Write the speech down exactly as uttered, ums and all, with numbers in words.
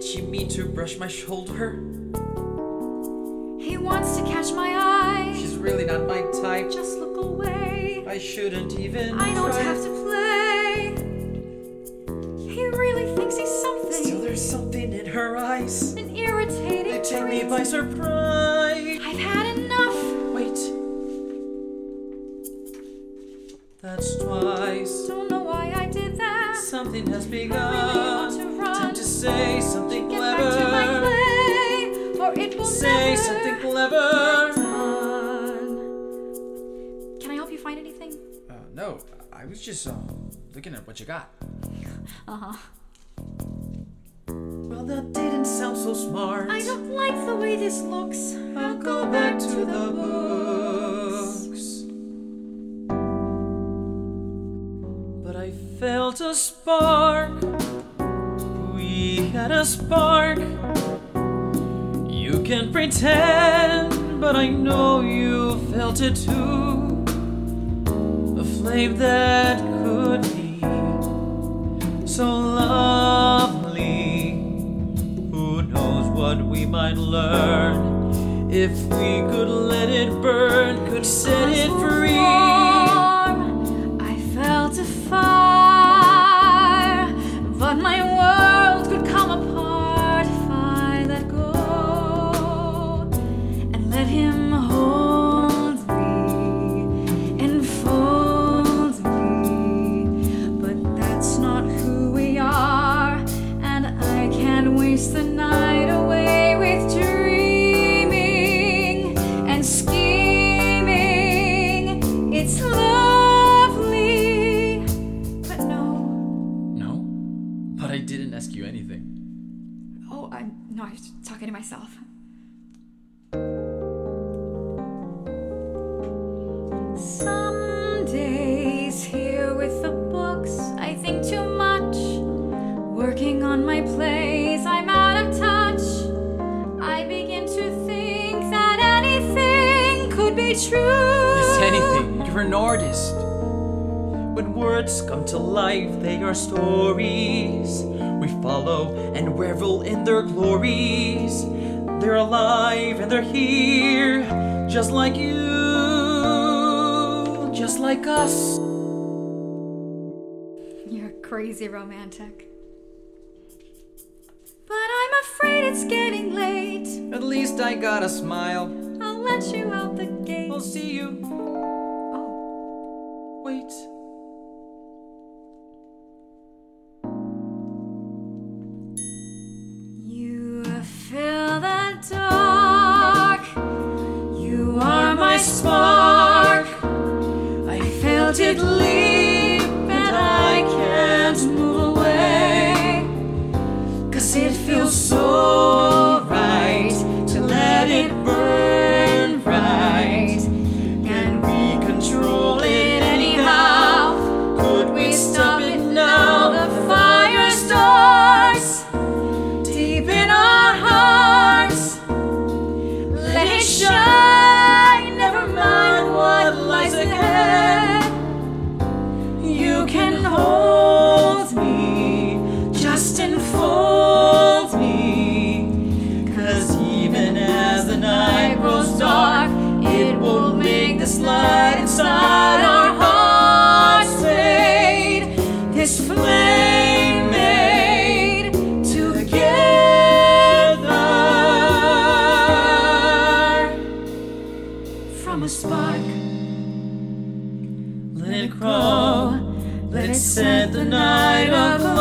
she mean to brush my shoulder? He wants to catch my eye. She's really not my type. Just look away. I shouldn't even I don't try. have to play. He really thinks he's something. Still there's something in her eyes. An irritating They take me trait. by surprise. I've had enough. Wait. That's twice. Don't know why I did that. Something has begun. I really want to run. Time to say something Get clever. back to my play, or it will Say never something be clever. done. Can I help you find anything? Uh, no, I was just uh, looking at what you got. Uh-huh. Well, that didn't sound so smart. I don't like the way this looks. I'll go back to the books. But I felt a spark. We had a spark. You can pretend, but I know you felt it too. A flame that could be so lovely. Who knows what we might learn if we could let it burn, could set it free. I felt a fire, but my world could come apart if I let go and let him hold me, enfold me. But that's not who we are, and I can't waste the night away with dreaming and scheming. It's lovely, but no. No, but I didn't ask you anything. Oh, I no, I was talking to myself. Some days here with the books, I think too much. Working on my plays, I'm out of touch. I begin to think that anything could be true. Yes, anything. You're an artist. When words come to life, they are stories. We follow and revel in their glories. They're alive and they're here, just like you, just like us. You're crazy romantic. But I'm afraid it's getting late. At least I got a smile. I'll let you out the gate. I'll see you. Oh, Wait. you fill the dark. You are my spark. I felt it leap and I can't move away. 'Cause it feels so right to let it burn right. Can we control it anyhow? Could we stop it now? The fire starts deep in our hearts. Let it shine, never mind what lies ahead. You can hold me, just enfold me. 'Cause even as the night grows dark, it will make this light inside our hearts fade. This flame made together from a spark. Let it grow, let it set the night aglow.